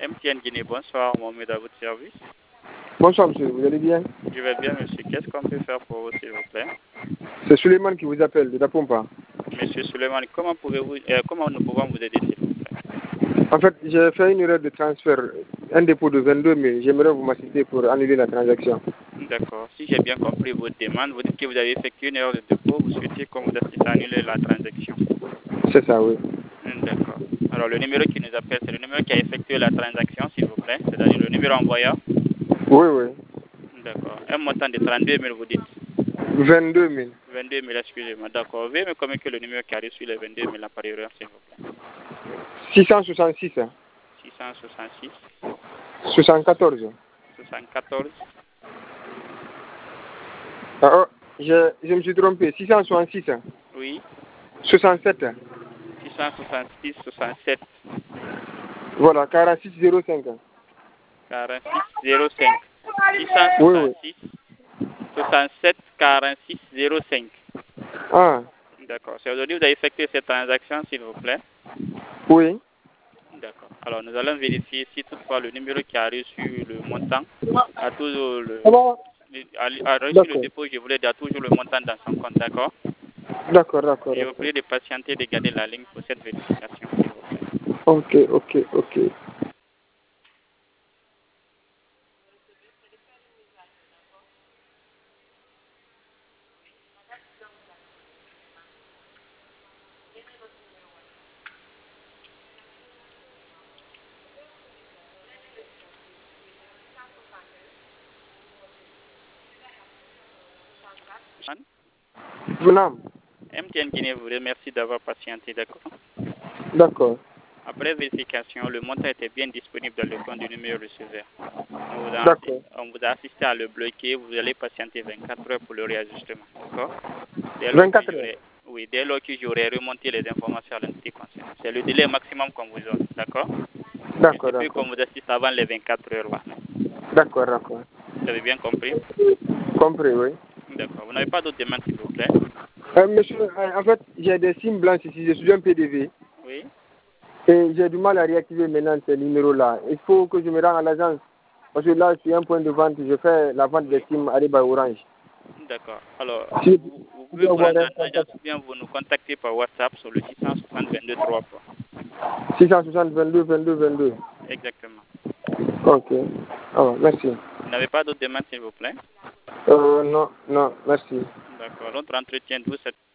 MTN Guinée, bonsoir, Mohamed à votre service. Bonsoir monsieur, vous allez bien? Je vais bien monsieur, qu'est-ce qu'on peut faire pour vous s'il vous plaît? C'est Suleiman qui vous appelle de Dapompa. Monsieur Suleiman, comment nous pouvons vous aider s'il vous plaît? En fait, j'ai fait une erreur de transfert, un dépôt de 22 000. J'aimerais vous m'assister pour annuler la transaction. D'accord, si j'ai bien compris votre demande, vous dites que vous avez effectué une erreur de dépôt, vous souhaitez qu'on vous assiste à annuler la transaction. C'est ça, oui. D'accord. Alors le numéro qui nous appelle, c'est le numéro qui a effectué la transaction s'il vous plaît, c'est-à-dire le numéro envoyeur. Oui, oui. D'accord. Un montant de 32 000 vous dites? 22 000. 22 000, excusez-moi. D'accord. Veuillez me communiquer le numéro qui arrive sur les 22 000 par erreur, s'il vous plaît. 666. 666 74. 74. Ah, oh, je me suis trompé. 666. Oui. 67. 666 67. Voilà, 4605. 46 05. Oui, oui. 666 67 46 05. Ah, D'accord. C'est aujourd'hui que vous avez effectué cette transaction, s'il vous plaît. oui. D'accord. Alors, nous allons vérifier si toutefois le numéro qui arrive sur le montant a toujours a reçu le dépôt, je voulais dire toujours le montant dans son compte, d'accord? D'accord, d'accord. Je vous prie de patienter, de garder la ligne pour cette vérification, s'il vous plaît. Ok, ok, ok. Madame. MTN Guinée vous remercie d'avoir patienté, d'accord? D'accord. Après vérification, le montant était bien disponible dans le compte du numéro receveur. On vous a assisté à le bloquer, vous allez patienter 24 heures pour le réajustement, d'accord? 24 heures. Oui, dès lors que j'aurai remonté les informations à l'entité concernée. C'est le délai maximum qu'on vous donne, d'accord? D'accord, Et puis qu'on vous assiste avant les 24 heures là. D'accord, d'accord. Vous avez bien compris? Compris, oui. D'accord. Vous n'avez pas d'autres demandes, s'il vous plaît? Monsieur, en fait, j'ai des signes blanches ici, je suis un PDV. Oui. Et j'ai du mal à réactiver maintenant ces numéros-là. Il faut que je me rende à l'agence. Parce que là, je suis un point de vente, je fais la vente des SIM Ariba Orange. D'accord. Alors, Si vous pouvez vous rendre à l'agence ou bien vous nous contactez par WhatsApp sur le 660 22 33. 660 22 22 22. Exactement. Ok. Ah, merci. Vous n'avez pas d'autres demandes, s'il vous plaît? Non, non, merci. D'accord. Notre entretien, vous,